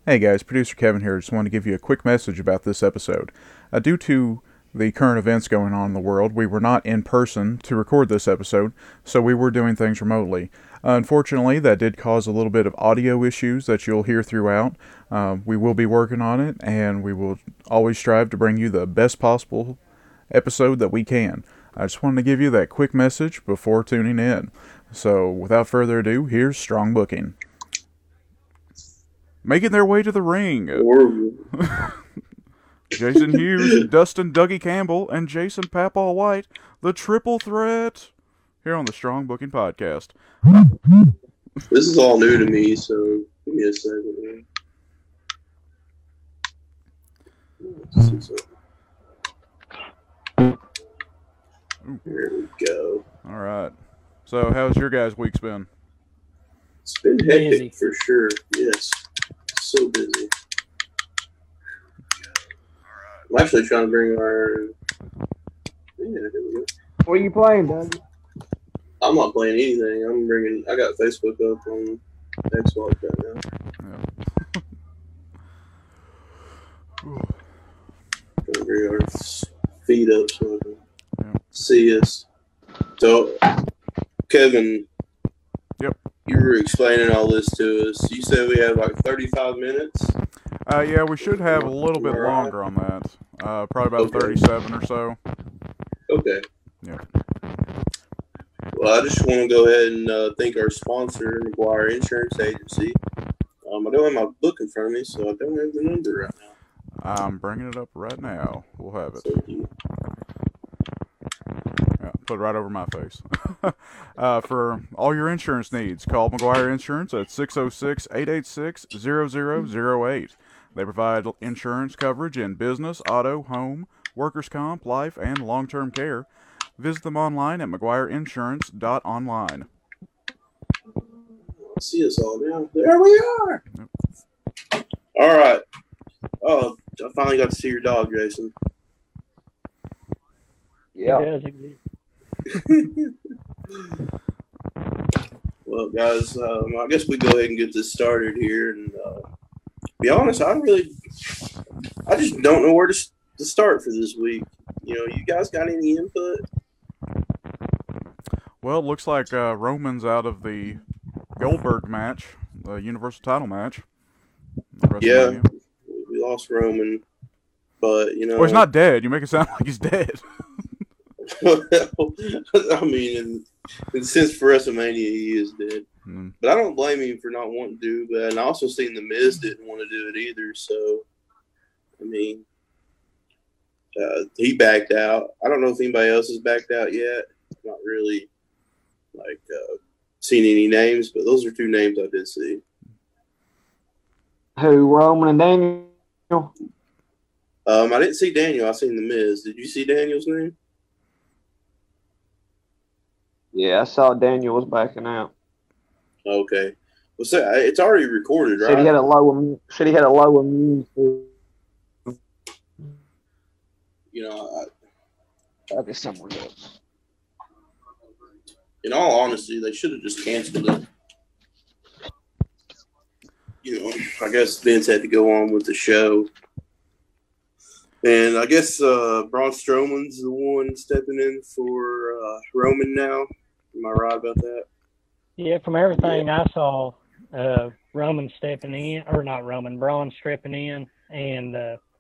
Hey guys, producer Kevin here. Just wanted to give you a quick message about this episode. Due to the current events going on in the world, we were not in person to record this episode, so we were doing things remotely. Unfortunately, that did cause a little bit of audio issues that you'll hear throughout. We will be working on it, and we will always strive to bring you the best possible episode that we can. I just wanted to give you that quick message before tuning in. So, without further ado, here's Strong Booking. Making their way to the ring, Jason Hughes, Dustin Dougie Campbell, and Jason Papaw White, the triple threat, here on the Strong Booking Podcast. This is all new to me, so give me a second. Here we go. All right. So, how's your guys' week's been? It's been hectic for sure. Yes. So busy. I'm actually trying to bring our. Yeah, here we go. What are you playing, Doug? I'm not playing anything. I got Facebook up on Xbox right now. Yeah. Trying to bring our feed up so I can see us. So, Kevin. Yep. You were explaining all this to us. You said we have like 35 minutes? Yeah, we should have a little bit longer on that. Probably about 37 or so. Okay. Yeah. Well, I just want to go ahead and thank our sponsor, McGuire Insurance Agency. I don't have my book in front of me, so I don't have the number right now. I'm bringing it up right now. We'll have it. Thank you. Yeah, put it right over my face. For all your insurance needs, call McGuire Insurance at 606-886-0008. They provide insurance coverage in business, auto, home, workers' comp, life, and long-term care. Visit them online at McGuireInsurance.online. See us all now. There we are. Yep. All right. Oh, I finally got to see your dog, Jason. Yeah. Well, guys, I guess we go ahead and get this started here. And be honest, I just don't know where to start for this week. You know, you guys got any input? Well, it looks like Roman's out of the Goldberg match, the Universal title match. Yeah, we lost Roman, but, you know. Well, he's not dead. You make it sound like he's dead. Well, I mean, and since for WrestleMania, he is dead. Mm. But I don't blame him for not wanting to do that. And I also seen The Miz didn't want to do it either. So, I mean, he backed out. I don't know if anybody else has backed out yet. Not really, seen any names, but those are two names I did see. Who, Roman and Daniel? I didn't see Daniel. I seen The Miz. Did you see Daniel's name? Yeah, I saw Daniel was backing out. Okay. Well, so it's already recorded, right? Said he had a low immune system. You know, I'll be somewhere else. In all honesty, they should have just canceled it. You know, I guess Vince had to go on with the show. And I guess Braun Strowman's the one stepping in for Roman now. Am I right about that? Yeah, from everything I saw, Braun stepping in, and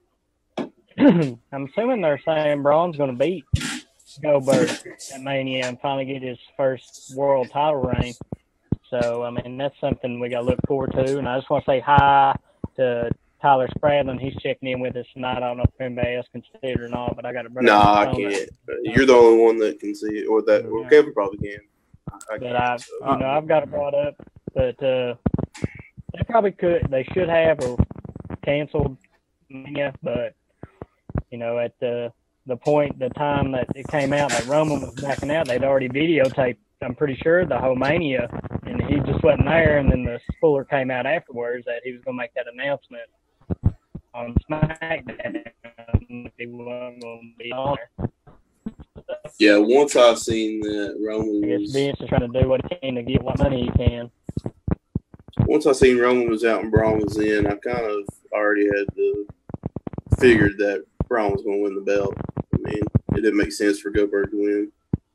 I'm assuming they're saying Braun's going to beat Goldberg at Mania and finally get his first world title reign. So, I mean, that's something we got to look forward to. And I just want to say hi to Tyler Spradlin. He's checking in with us tonight. I don't know if anybody else can see it or not, but I got to bring I can't. You're the only one that can see it, or Kevin probably can. I've got it brought up, but they probably could. They should have or canceled Mania, but you know, at the time that it came out that Roman was backing out, they'd already videotaped. I'm pretty sure the whole Mania, and he just wasn't there. And then the spooler came out afterwards that he was going to make that announcement on SmackDown. He wasn't going to be on there. Yeah, once I've seen that Roman I guess Vince is trying to do what he can to get what money he can. once I seen Roman was out and Braun was in, I kind of already had figured that Braun was going to win the belt. I mean, it didn't make sense for Goldberg to win.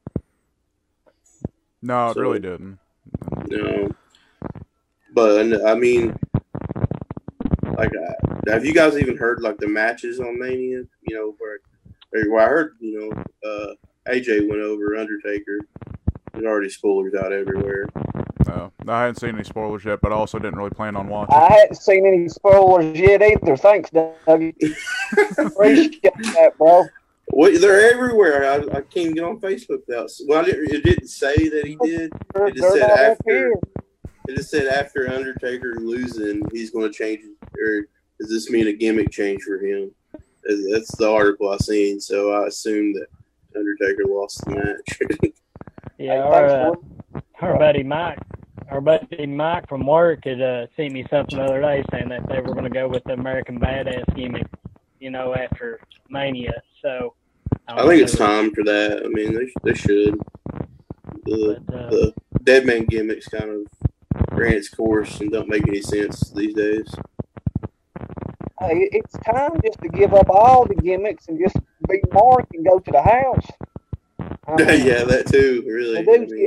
No, it really didn't. No. But, I mean, like, have you guys even heard, like, the matches on Mania? You know, where I heard, you know, AJ went over Undertaker. There's already spoilers out everywhere. No, I hadn't seen any spoilers yet, but I also didn't really plan on watching. I hadn't seen any spoilers yet either. Thanks, Dougie. Appreciate that, bro. Well, they're everywhere. I can't even get on Facebook without. Well, it didn't say that he did. It just said after. It just said after Undertaker losing, he's going to change. Or does this mean a gimmick change for him? That's the article I seen. So I assumed that Undertaker lost the match. Yeah, our buddy Mike from work had sent me something the other day saying that they were going to go with the American Badass gimmick, you know, after Mania. So I think it's time for that. I mean, they should. The dead man gimmicks kind of ran its course and don't make any sense these days. Hey, it's time just to give up all the gimmicks and just be Mark and go to the house. Yeah, that too. Really.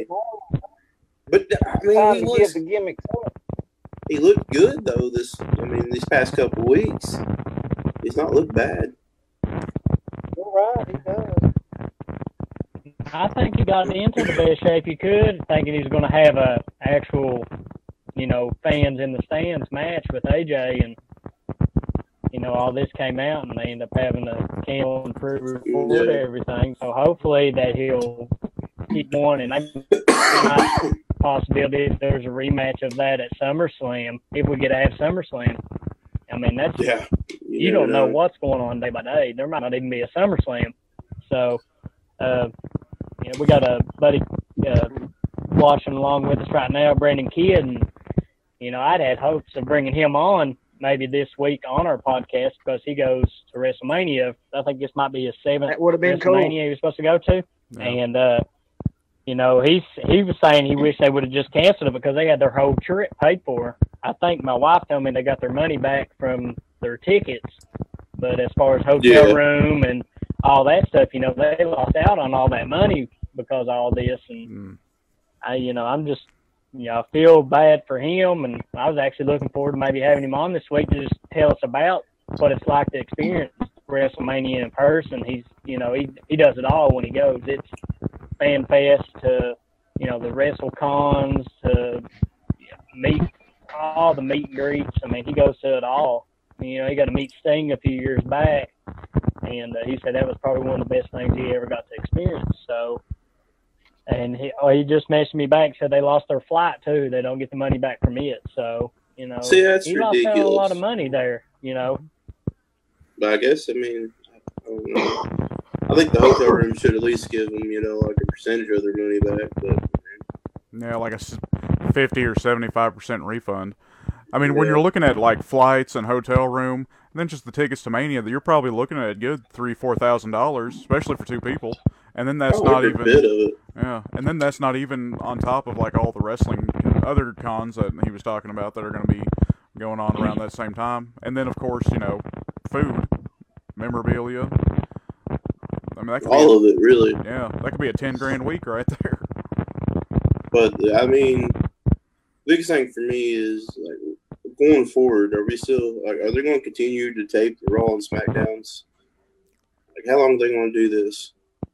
But I mean, give the gimmicks up. He looked good though. These past couple weeks, he's not looked bad. You're right, he does. I think he got into the best shape he could, thinking he was going to have a actual, you know, fans in the stands match with AJ, and you know, all this came out, and they end up having to cancel and pre-record everything. So hopefully that he'll keep going, and I possibility if there's a rematch of that at SummerSlam, if we get to have SummerSlam. I mean, that's you don't know what's going on day by day. There might not even be a SummerSlam. So, you know, we got a buddy watching along with us right now, Brandon Kidd, and you know, I'd had hopes of bringing him on maybe this week on our podcast because he goes to WrestleMania. I think this might be his 7th that would have been WrestleMania cool. he was supposed to go to, and you know, he was saying he wished they would have just canceled it because they had their whole trip paid for. I think my wife told me they got their money back from their tickets, but as far as hotel room and all that stuff, you know, they lost out on all that money because of all this. And I'm just, you know, I feel bad for him, and I was actually looking forward to maybe having him on this week to just tell us about what it's like to experience WrestleMania in person. He's, you know, he does it all when he goes. It's Fan Fest to, you know, the WrestleCons to meet all the meet and greets. I mean, he goes to it all. You know, he got to meet Sting a few years back, and he said that was probably one of the best things he ever got to experience. So, and he just messaged me back, said they lost their flight too. They don't get the money back from it. So, you know, see, that's he ridiculous. lost out a lot of money there. You know, but I guess I don't know. I think the hotel room should at least give them, you know, like a percentage of their money back. But yeah, like a 50 or 75% refund. I mean, when you're looking at like flights and hotel room, and then just the tickets to Mania, you're probably looking at a good $3,000-$4,000, especially for two people. And then that's not even bit of it. Yeah, and then that's not even on top of like all the wrestling other cons that he was talking about that are going to be going on around that same time. And then of course, you know, food, memorabilia. I mean, that could all of it, really. Yeah, that could be a $10,000 week right there. But I mean, the biggest thing for me is like going forward. Are we still like? Are they going to continue to tape the Raw and SmackDowns? Like, how long are they going to do this?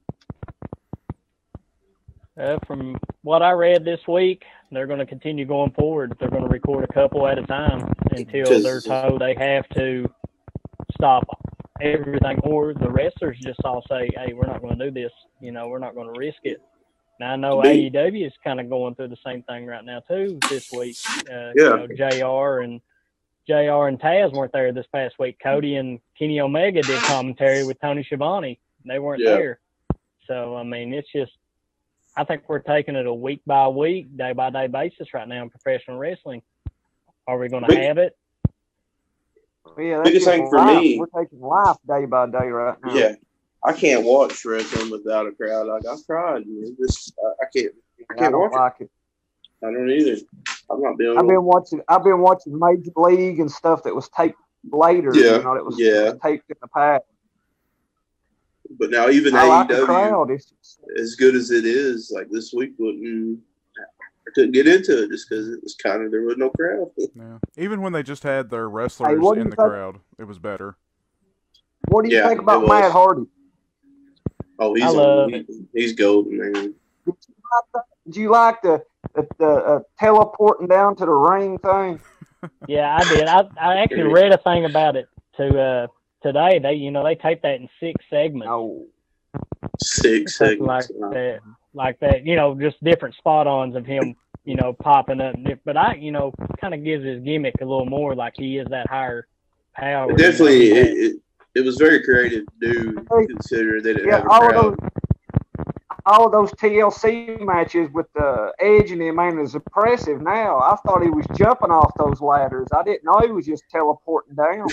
From what I read this week, they're going to continue going forward. They're going to record a couple at a time until they're told they have to stop everything, or the wrestlers just all say, hey, we're not going to do this. You know, we're not going to risk it. Now, I know AEW is kind of going through the same thing right now, too, this week. You know, JR and Taz weren't there this past week. Cody and Kenny Omega did commentary with Tony Schiavone. They weren't there. So, I mean, it's just, I think we're taking it a week-by-week, day-by-day basis right now in professional wrestling. Are we going to have it? Yeah, biggest thing for me, we're taking life day by day right now. Yeah, I can't watch wrestling without a crowd. Like, I've tried, man. I can't watch like it. I don't either. I've been watching Major League and stuff that was taped later. Yeah, you know, that was taped in the past. But now even I AEW, like as good as it is, like this week I couldn't get into it just because it was there was no crowd. Yeah. Even when they just had their wrestlers in the crowd, it was better. What do you think about Matt Hardy? Oh, he's golden, man. Did you like the teleporting down to the ring thing? Yeah, I did. I actually read a thing about it today. They taped that in 6 segments. Oh. 6 segments. Like that, just different spot-ons of him, popping up. But kind of gives his gimmick a little more, like he is that higher power. Definitely, it was very creative to do, considering they didn't have a crowd. All of those TLC matches with Edge and him, man, is impressive now. I thought he was jumping off those ladders. I didn't know he was just teleporting down.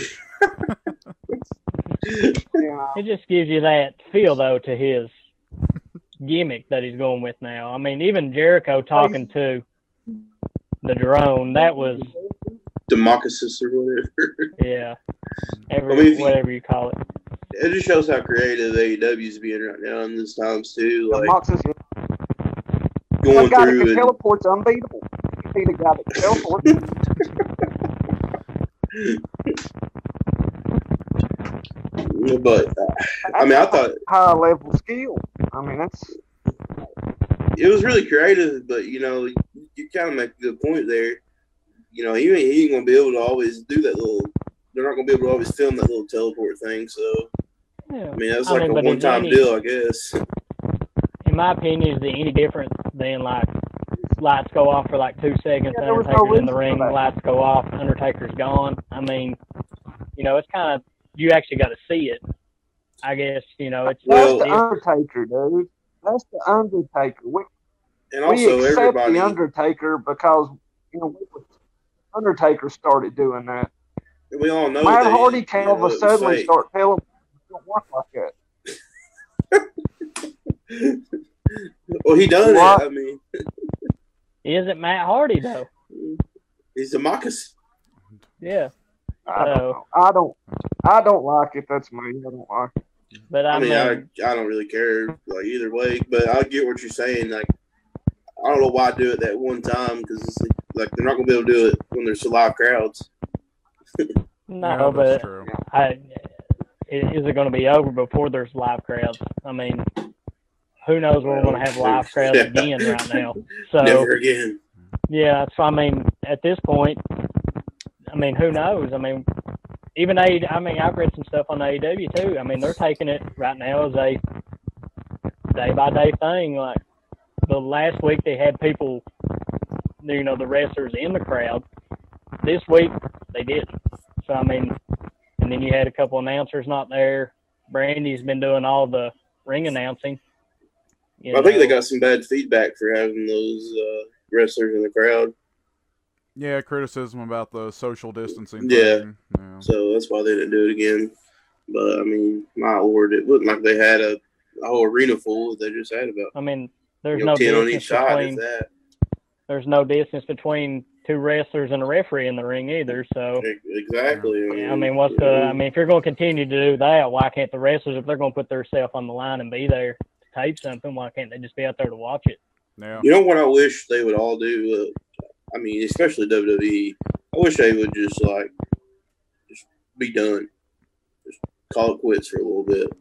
It just gives you that feel, though, to his gimmick that he's going with now. I mean, even Jericho talking to the drone, that was Democritus or whatever. Yeah. Whatever you call it. It just shows how creative AEW's being right now in these times too. Like going guy through that can teleport's unbeatable. You see the guy that can teleport. But I thought high level skill. I mean, it was really creative, but you kind of make a good point there. He ain't gonna be able to always do that little. They're not gonna be able to always film that little teleport thing. So, yeah. I mean, that's like a one-time deal, I guess. In my opinion, is it any different than like lights go off for like 2 seconds, Undertaker's in the ring, lights go off, Undertaker's gone? I mean, it's kind of, you actually got to see it. I guess it's. That's the Undertaker, dude. That's the Undertaker. And also, we accept everybody the Undertaker because Undertaker started doing that. We all know Matt Hardy can't all of a sudden start telling it don't work like that. Well, he done it. I mean, is it Matt Hardy though? He's the Marcus. Yeah. I don't like it. That's me. I don't like it. But I don't really care like either way. But I get what you're saying. Like, I don't know why do it that one time because it's like they're not gonna be able to do it when there's live crowds. No, but is it going to be over before there's live crowds? I mean, who knows when we're going to have live crowds again right now? So never again. Yeah, so I mean, at this point, I mean, who knows? I mean, even I've read some stuff on AEW too. I mean, they're taking it right now as a day-by-day thing. Like the last week, they had people, the wrestlers in the crowd. This week, they didn't. So, I mean, and then you had a couple announcers not there. Brandy's been doing all the ring announcing. I think they got some bad feedback for having those wrestlers in the crowd. Yeah, criticism about the social distancing. Yeah. So that's why they didn't do it again. But, I mean, my lord, it wasn't like they had a whole arena full. They just had about there's no 10 on each side, is that. There's no distance between 2 wrestlers and a referee in the ring either. So exactly. I mean, if you're going to continue to do that, why can't the wrestlers, if they're going to put themselves on the line and be there to tape something, why can't they just be out there to watch it? Yeah. You know what I wish they would all do? Especially WWE. I wish they would just be done. Just call it quits for a little bit.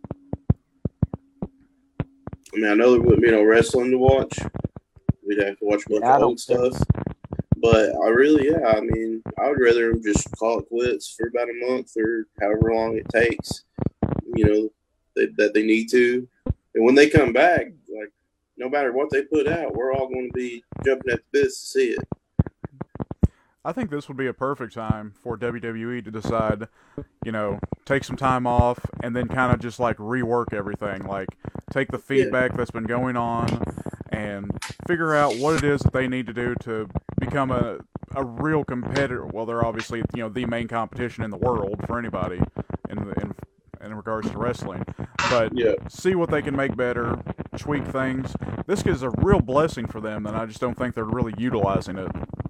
I mean, I know there wouldn't be no wrestling to watch. We'd have to watch a bunch of old stuff. But I would rather them just call it quits for about a month or however long it takes, that they need to. And when they come back, like, no matter what they put out, we're all going to be jumping at the bits to see it. I think this would be a perfect time for WWE to decide, take some time off and then kind of just rework everything. Take the feedback that's been going on and figure out what it is that they need to do to become a real competitor. Well, they're obviously, the main competition in the world for anybody in regards to wrestling. But see what they can make better, tweak things. This is a real blessing for them, and I just don't think they're really utilizing it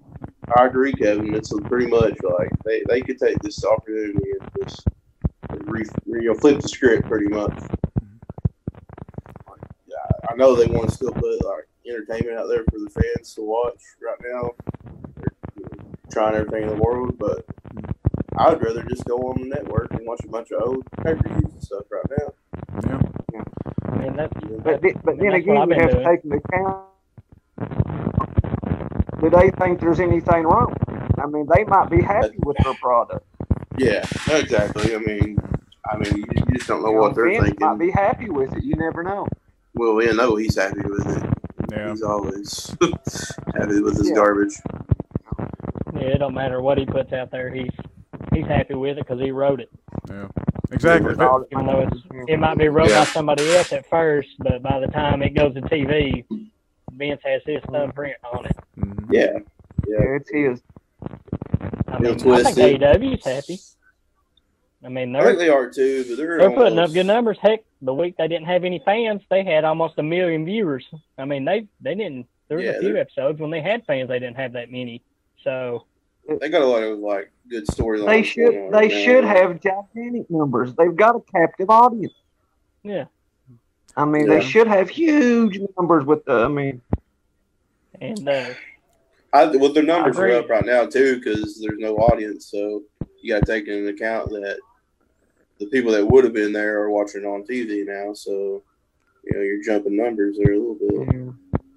I agree, Kevin. It's pretty much like they could take this opportunity and just flip the script pretty much. I know they want to still put like entertainment out there for the fans to watch right now. They're trying everything in the world, but I'd rather just go on the network and watch a bunch of old pay-per-views and stuff right now. Yeah. I mean, But then again, you have to take into account, do they think there's anything wrong? I mean, they might be happy with their product. Yeah, exactly. I mean, you just don't know what they're thinking. Might be happy with it. You never know. Well, we know he's happy with it. Yeah. He's always happy with his garbage. Yeah, it don't matter what he puts out there. He's happy with it because he wrote it. Yeah. Exactly. Even though it might be wrote by somebody else at first, but by the time it goes to TV, Vince has his thumbprint on it. Mm-hmm. Yeah, it's his. I mean, I think AEW's happy. I mean, I think they are too, but they're putting up good numbers. Heck, the week they didn't have any fans, they had almost 1 million viewers. I mean, they didn't. There was a few episodes when they had fans, they didn't have that many. So they got a lot of like good storylines. They should have gigantic numbers. They've got a captive audience. Yeah. I mean, they should have huge numbers with the. I mean, and well, their numbers are up right now too because there's no audience. So you got to take into account that the people that would have been there are watching on TV now. So you're jumping numbers there a little bit.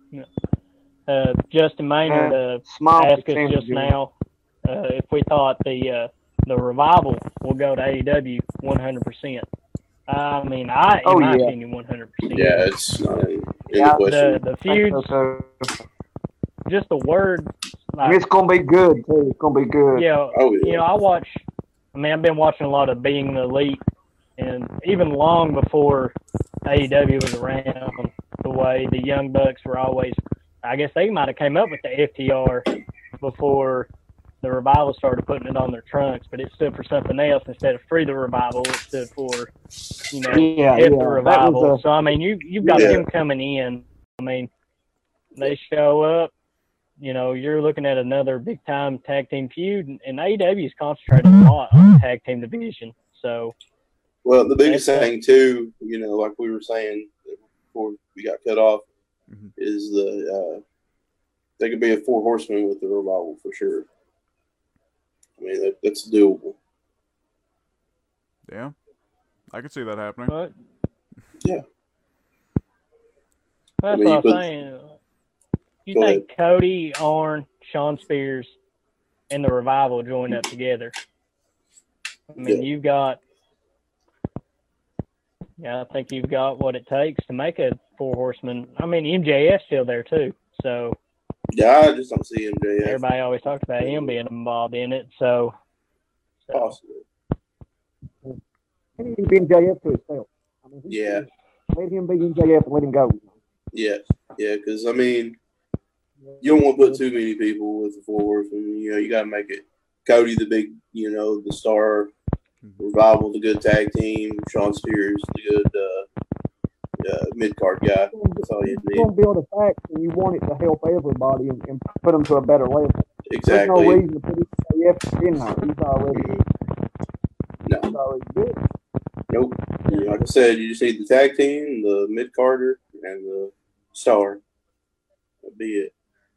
Yeah. Justin Maynard asked us just now if we thought the revival will go to AEW 100%. I mean, in my opinion, 100%. Yeah, it's not in question. The feuds, just the word. Like, it's gonna be good too. It's gonna be good. Yeah. I've been watching a lot of Being the Elite, and even long before AEW was around, the way the Young Bucks were always. I guess they might have came up with the FTR before the Revival started putting it on their trunks, but it stood for something else instead of Free the Revival. It stood for, Hit the Revival. So I mean, you've got them coming in. I mean, they show up. You're looking at another big time tag team feud, and AEW is concentrating a lot on the tag team division. So, well, the biggest thing too, like we were saying before we got cut off. Mm-hmm. Is they could be a 4 horsemen with the Revival for sure. I mean, that's doable. Yeah, I could see that happening. But, yeah, that's what I'm saying. You think Cody, Arn, Shawn Spears, and the Revival joined up together? I mean, you've got. Yeah, I think you've got what it takes to make a 4 horseman. I mean, MJF's still there too, so. Yeah, I just don't see MJF. Everybody always talks about him being involved in it, so. Possibly. He can be MJF to himself. I mean, let him be MJF and let him go. Yeah, because I mean, you don't want to put too many people with the 4 horsemen. You got to make it Cody the big, the star. Revival, the good tag team. Shawn Spears, the good mid-card guy. That's all you need. You're going to build a faction. You want it to help everybody and put them to a better level. Exactly. There's no reason to put MJF in there. He's already good. Nope. Like I said, you just need the tag team, the mid-carder, and the star. That'd be it.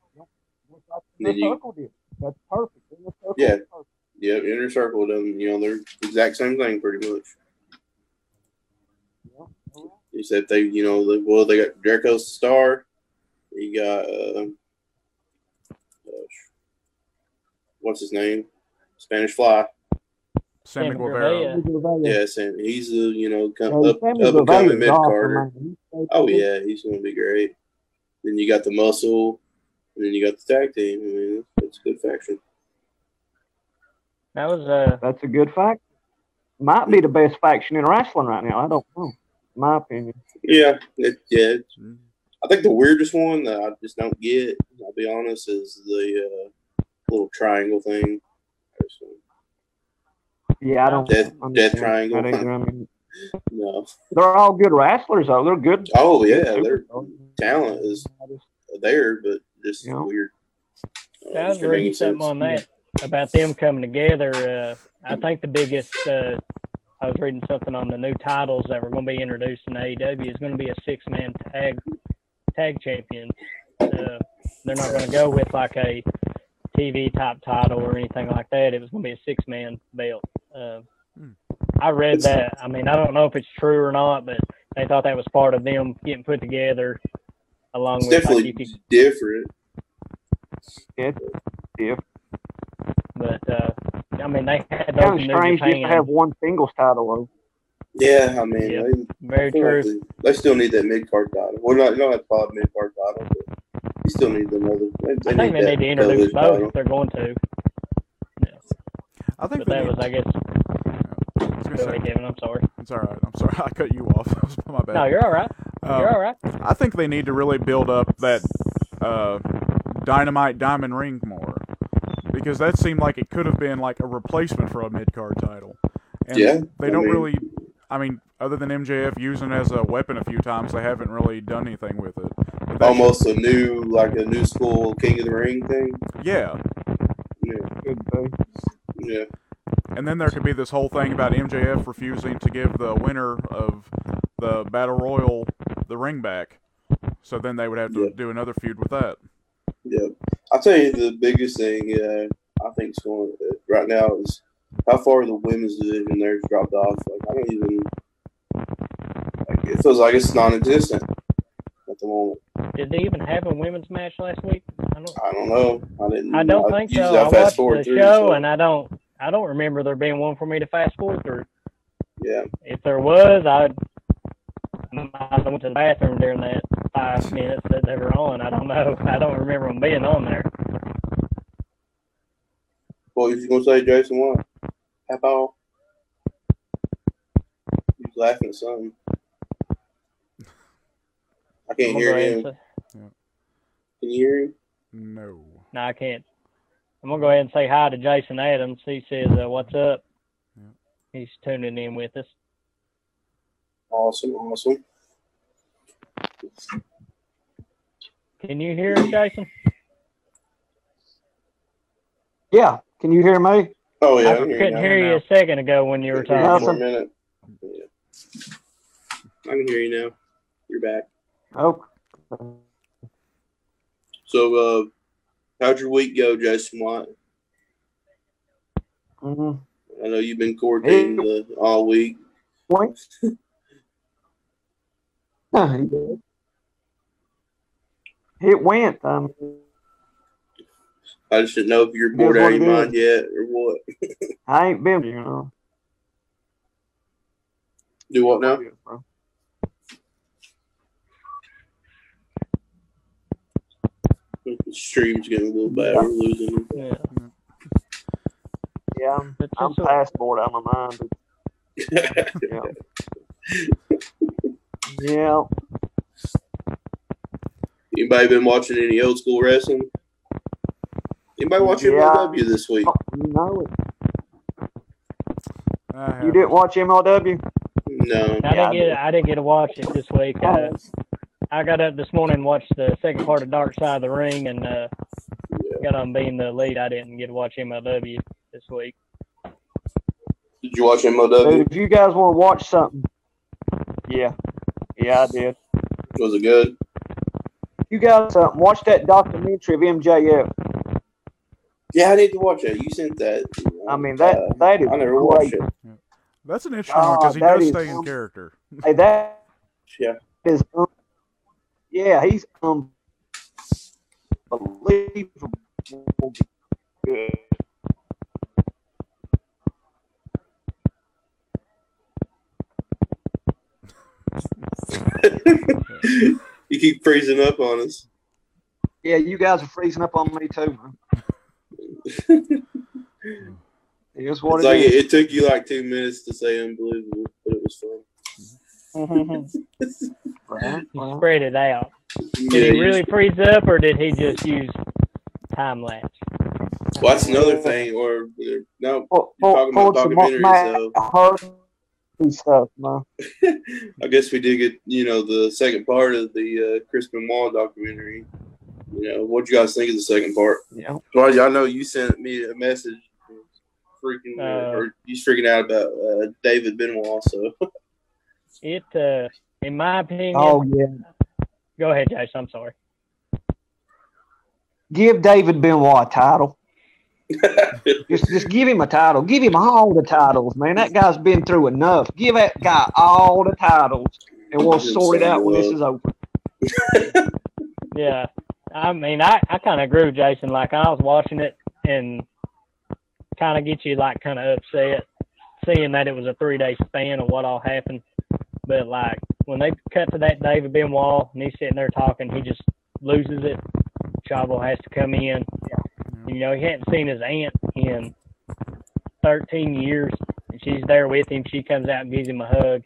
That's perfect. Yeah. Yeah, Inner Circle doesn't, they're the exact same thing pretty much. Except they, they got Jericho's the star. You got, what's his name? Spanish Fly. Sammy Guevara. Yeah, Sammy. He's up-and-coming mid-carder. Oh, yeah, he's going to be great. Then you got the Muscle, and then you got the tag team. I mean, it's a good faction. That's a good fact. Might be the best faction in wrestling right now. I don't know. In my opinion. Yeah. I think the weirdest one that I just don't get, I'll be honest, is the little triangle thing. Yeah, I don't. Death Triangle. I mean, no. They're all good wrestlers, though. They're good. Oh, yeah. Their talent is there, but just weird. I was reading something on that about them coming together. I think the biggest. I was reading something on the new titles that were going to be introduced in AEW is going to be a 6-man tag champion. They're not going to go with like a TV type title or anything like that. It was going to be a 6-man belt. I read that. I mean, I don't know if it's true or not, but they thought that was part of them getting put together along It's with definitely like, different. Yeah. But I mean, they had Kind those of in strange New just to Japan. have one singles title, though. Yeah, I mean, Yeah, they, very I feel true. like they still need that mid card title. Well, not, you don't have to call it mid card title, but you still need them other. I think they need to introduce both if they're going to. Yeah. I think But that was, I guess. I was gonna Go say, ahead, Kevin. I'm sorry. it's all right. I'm sorry. I cut you off. That was my bad. No, you're all right. You're all right. I think they need to really build up that Dynamite Diamond Ring more, because that seemed like it could have been like a replacement for a mid-card title. And Yeah, they don't really, I mean, other than MJF using it as a weapon a few times, they haven't really done anything with it. But that almost a new school King of the Ring thing. yeah. Could be. Yeah. And then there could be this whole thing about MJF refusing to give the winner of the Battle Royal the ring back. So then they would have to do another feud with that. Yeah. I'll tell you the biggest thing I think is going right now is how far the women's division there's dropped off. Like, I don't even like, it feels like it's non-existent at the moment. Did they even have a women's match last week? I don't know. I don't think so. usually I watched fast-forward the through, show, so, and I don't remember there being one for me to fast forward through. yeah. If there was, I went to the bathroom during that 5 minutes that they were on. I don't know. I don't remember them being on there. What was you gonna say, Jason? What? Half hour? He's laughing at something. I can't I'm gonna hear go ahead him. and Can you hear him? No. No, I can't. I'm going to go ahead and say hi to Jason Adams. He says, what's up? Yeah. He's tuning in with us. Awesome. Can you hear us, Jason? Yeah. Can you hear me? Oh yeah, I couldn't hear you a second ago when you were Give me talking. one minute. Yeah. I can hear you now. You're back. Oh. So, how'd your week go, Jason White? Mm-hmm. I know you've been quarantined all week. Point. It went. I just didn't know if you're bored out of your mind yet or what. I ain't been, Do what now? The stream's getting a little bad. We're losing him. Yeah. Yeah, I'm past bored out of my mind. But, yeah. Anybody been watching any old school wrestling? Anybody watching MLW this week? You know it. You didn't watch MLW? No. I didn't get to watch it this week. I got up this morning and watched the second part of Dark Side of the Ring, and got on being the lead. I didn't get to watch MLW this week. Did you watch MLW? Dude, if you guys want to watch something, yeah, I did. Was it good? You guys watch that documentary of MJF. Yeah, I need to watch it. You sent that. I mean, that is I never great. watched it. That's an interesting one because he that does is stay in character. Hey, that Yeah. is, he's unbelievable good. You keep freezing up on us. Yeah, you guys are freezing up on me too. Here's what It's like it took you like 2 minutes to say unbelievable, but it was fun. Right. He spread it out. Yeah, Did he really freeze up, or did he just use time lapse? Well, that's another thing. Or no, you're talking Pull about some documentaries, so stuff, man. I guess we did get the second part of the Chris Benoit documentary. What'd you guys think of the second part? Yeah. Well, I know you sent me a message, or you freaking out about David Benoit. So it, in my opinion. Oh yeah. Go ahead, Jason. I'm sorry. Give David Benoit a title. just give him a title. Give him all the titles, man. That guy's been through enough. Give that guy all the titles, and we'll sort it out when this is over. Yeah. I mean, I kind of agree with Jason. Like, I was watching it and kind of get you, like, kind of upset seeing that it was a 3-day span of what all happened. But, like, when they cut to that David Benoit and he's sitting there talking, he just loses it. Chavo has to come in. He hadn't seen his aunt in 13 years, and she's there with him. She comes out and gives him a hug.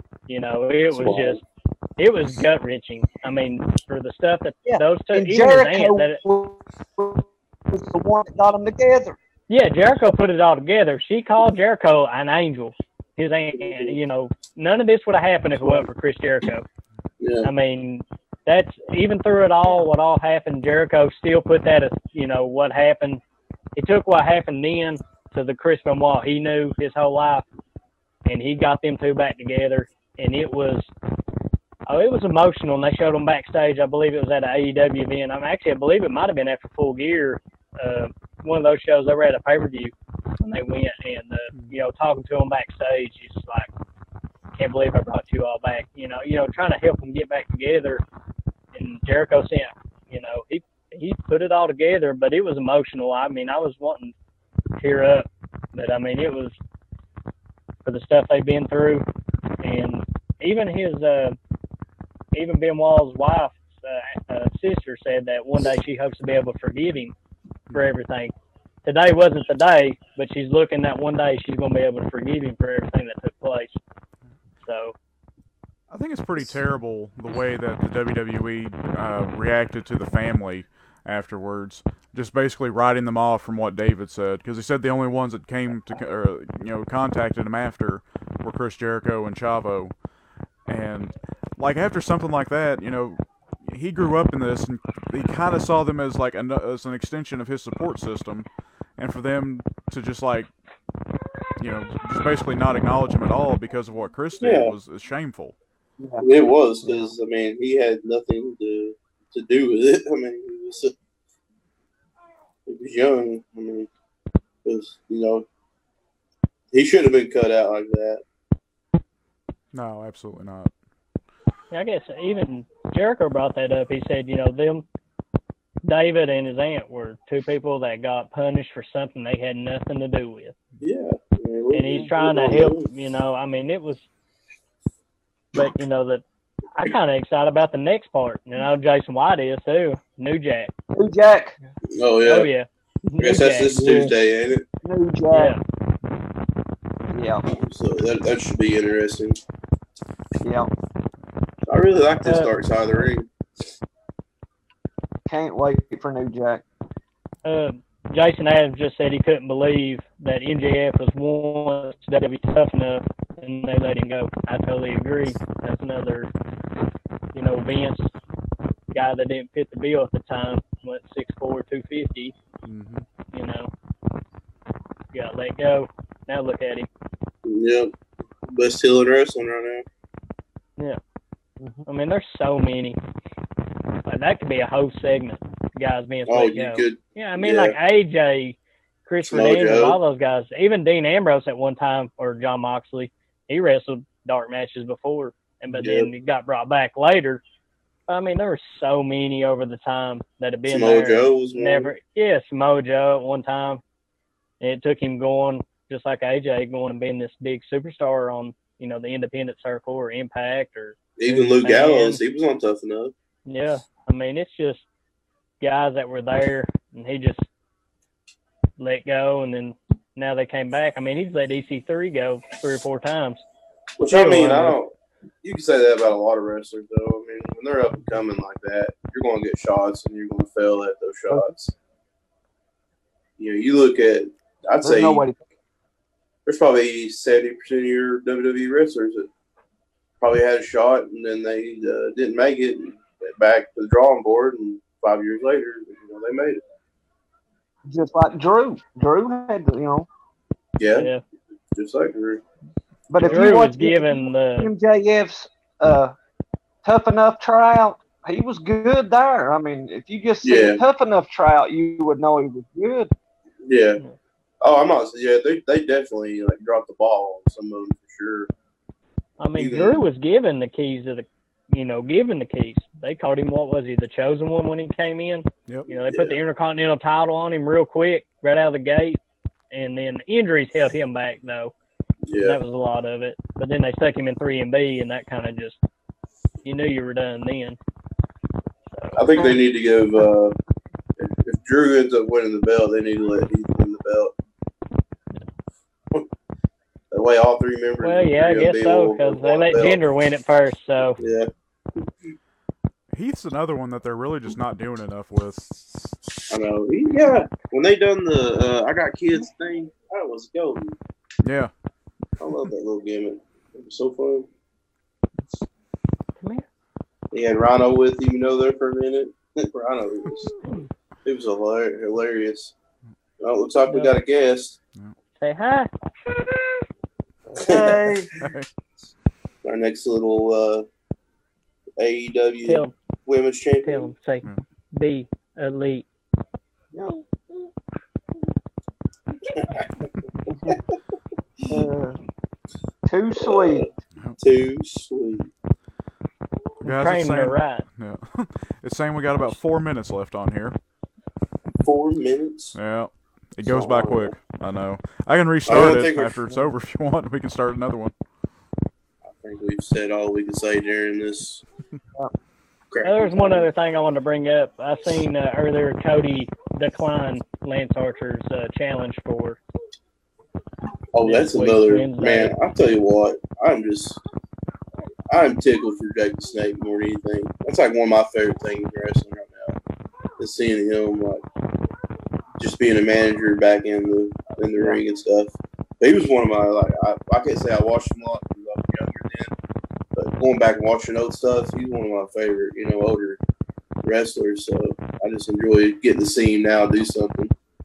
It was gut-wrenching. I mean, for the stuff that those two, and even Jericho his aunt, was the one that got them together. Yeah, Jericho put it all together. She called Jericho an angel. His aunt, none of this would have happened if it wasn't for Chris Jericho. Yeah. I mean, that's even through it all, what all happened, Jericho still put that as, what happened. He took what happened then to the Chris Benoit he knew his whole life, and he got them two back together, and it was emotional, and they showed them backstage. I believe it was at an AEW event. I believe it might have been after Full Gear, one of those shows they were at a pay-per-view, and they went and, talking to them backstage, he's just like, can't believe I brought you all back, trying to help them get back together. And Jericho sent, he put it all together, but it was emotional. I mean, I was wanting to tear up, but I mean, it was for the stuff they've been through. And even even Benoit's wife's sister said that one day she hopes to be able to forgive him for everything. Today wasn't the day, but she's looking that one day she's going to be able to forgive him for everything that took place. So I think it's pretty terrible the way that the WWE reacted to the family afterwards, just basically writing them off from what David said, because he said the only ones that came to contacted him after were Chris Jericho and Chavo, and like after something like that, he grew up in this, and he kind of saw them as like as an extension of his support system, and for them to just like just basically not acknowledge him at all because of what Chris did was shameful. It was, because I mean, he had nothing to do with it. I mean, he was young. I mean, he shouldn't have been cut out like that. No, absolutely not. I guess even Jericho brought that up. He said, them, David and his aunt were two people that got punished for something they had nothing to do with. Yeah. And he's trying to help, I mean, it was, but, that I'm kind of excited about the next part. Jason White is too. New Jack. New Jack. Oh, yeah. Oh, yeah. I guess that's this Tuesday, ain't it? New Jack. Yeah. So that should be interesting. Yeah. I really like this dark side of the ring. Can't wait for New Jack. Jason Adams just said he couldn't believe that MJF was once WWE tough enough and they let him go. I totally agree. That's another, Vince, guy that didn't fit the bill at the time, went 6'4", 250. Got let go. Now look at him. Yep. Best heel in wrestling right now. Yeah. I mean, there's so many. Like, that could be a whole segment. Guys being let go. Could. Yeah, I mean, like AJ, Chris Fernandez, all those guys. Even Dean Ambrose at one time, or John Moxley, he wrestled dark matches before, but then he got brought back later. I mean, there were so many over the time that have been Samoa there. Joe was never. Yeah, Samoa Joe at one time. And it took him going, just like AJ, going and being this big superstar on, the independent circle or Impact or even Luke Gallows. He was on Tough Enough. Yeah, I mean, it's just guys that were there, and he just let go, and then now they came back. I mean, he's let EC3 go 3 or 4 times. Which, I mean, you can say that about a lot of wrestlers, though. I mean, when they're up and coming like that, you're going to get shots, and you're going to fail at those shots. You look at, I'd say, there's probably 70% of your WWE wrestlers that probably had a shot, and then they didn't make it, and went back to the drawing board and 5 years later, they made it. Just like Drew. Drew had to, Yeah. Just like Drew. But if Drew you was watch given the MJF's Tough Enough tryout, he was good there. I mean, if you just see a Tough Enough tryout, you would know he was good. Yeah. Oh, I'm not. Yeah, they definitely dropped the ball on some of them for sure. I mean, Drew was given the keys to given the keys. They called him, what was he, the chosen one when he came in? Yep. They put the Intercontinental title on him real quick, right out of the gate, and then injuries held him back, though. Yeah. That was a lot of it. But then they stuck him in 3B, and that kind of just, you knew you were done then. So, I think they need to give, if Drew ends up winning the belt, they need to let Heath win the belt. That way all three members. Well, yeah, I guess so, because they let Jinder win it first, so. Yeah. Heath's another one that they're really just not doing enough with. I know. Yeah. When they done the I Got Kids thing, that was golden. Yeah. I love that little gimmick. It was so fun. Come here. He had Rhino with him, there for a minute. Rhino it was hilarious. Well, it looks like we got a guest. Say hi. Hey. Our next little AEW Women's Champion. Tell him, say, be elite. Too sweet. Too sweet. Guys, Train her right. Yeah. It's saying we got about 4 minutes left on here. 4 minutes? Yeah. It goes by quick. I know. I can restart it after it's over if you want. We can start another one. I think we've said all we can say during this. There's one other thing I wanted to bring up. I seen earlier Cody decline Lance Archer's challenge for. Oh, that's another Wednesday. Man. I'll tell you what. I'm tickled for Jake the Snake more than anything. That's like one of my favorite things in wrestling right now. Is seeing him just being a manager back in the ring and stuff. But he was one of my I can't say I watched him a lot because I was younger then. But going back and watching old stuff, he's one of my favorite, older wrestlers. So I just enjoy getting to see him now do something.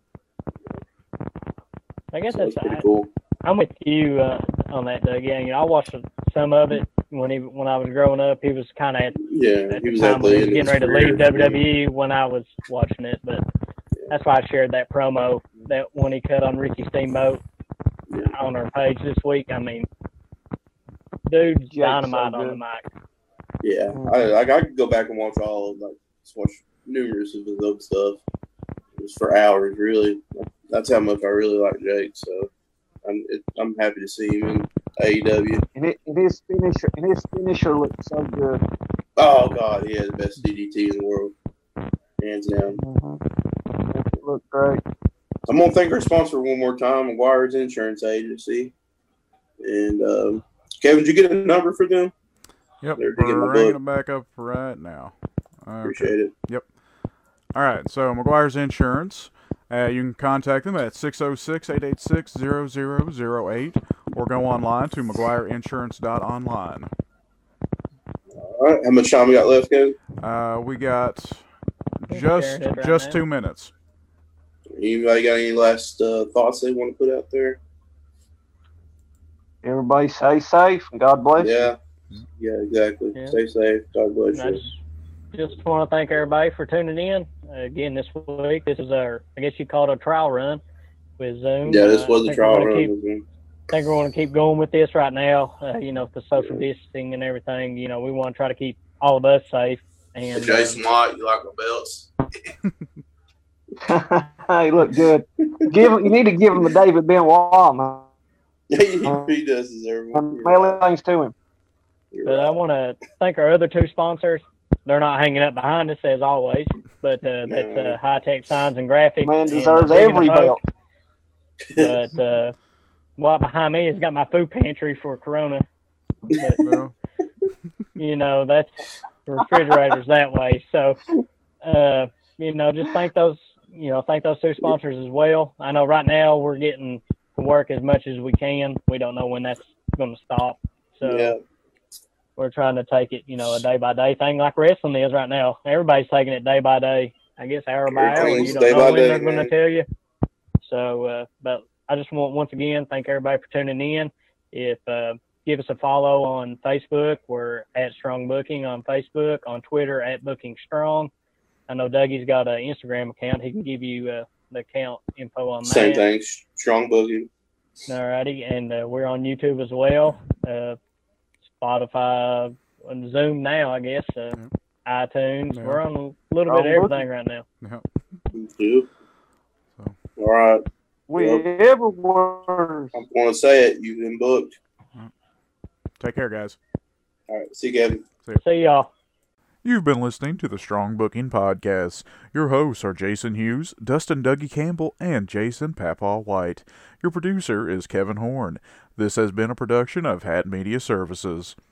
I guess that's pretty cool. I'm with you on that, Doug. Yeah, I watched some of it when I was growing up. He was kind of at he was getting ready to leave WWE when I was watching it. But that's why I shared that promo that when he cut on Ricky Steamboat on our page this week. I mean, dude's dynamite on the mic. Yeah, I could go back and watch watch numerous of his old stuff. Just for hours, really. That's how much I really like Jake. So I'm happy to see him in AEW. And his finisher looks so good. Oh God, yeah, the best DDT in the world, hands down. It looked great. I'm gonna thank our sponsor one more time, McGuire's Insurance Agency. And Kevin, did you get a number for them? Yep, we're bringing it back up right now. Okay. Appreciate it. Yep. All right, so McGuire's Insurance. You can contact them at 606-886-0008 or go online to McGuireInsurance.online. All right, how much time we got left, Kevin? We got just 2 minutes. Anybody got any last thoughts they want to put out there? Everybody stay safe and God bless you. Yeah, exactly. Yeah. Stay safe. God bless you. Just want to thank everybody for tuning in. Again, this week, this is our, I guess you call it a trial run with Zoom. Yeah, this was a trial run with Zoom. I think we're going to keep going with this right now. The social distancing and everything, we want to try to keep all of us safe. And Jason White, you like my belts? Hey, look good. You need to give him the David Benoit, man. Yeah, he does deserve it. Mail things to him. But I want to thank our other two sponsors. They're not hanging up behind us as always, but that's High Tech Signs and Graphics. Man deserves every belt. But right behind me has got my food pantry for Corona. But, that's refrigerators that way. So, just thank those two sponsors as well. I know right now we're getting to work as much as we can. We don't know when that's going to stop. So. Yeah. we're trying to take it, a day by day thing like wrestling is right now. Everybody's taking it day by day. I guess hour by hour. You don't know when they're going to tell you. So, but I just want once again thank everybody for tuning in. If give us a follow on Facebook. We're at Strong Booking on Facebook. On Twitter at Booking Strong. I know Dougie's got an Instagram account. He can give you the account info on that. Same thing, Strong Booking. Alrighty, and we're on YouTube as well. Spotify, and Zoom now, I guess. iTunes. We're on a little bit of everything right now. Yeah. All right. We everywhere. I'm going to say it. You've been booked. Take care, guys. All right. See you, Kevin. See y'all. You've been listening to the Strong Booking Podcast. Your hosts are Jason Hughes, Dustin Dougie Campbell, and Jason Papaw White. Your producer is Kevin Horn. This has been a production of Hat Media Services.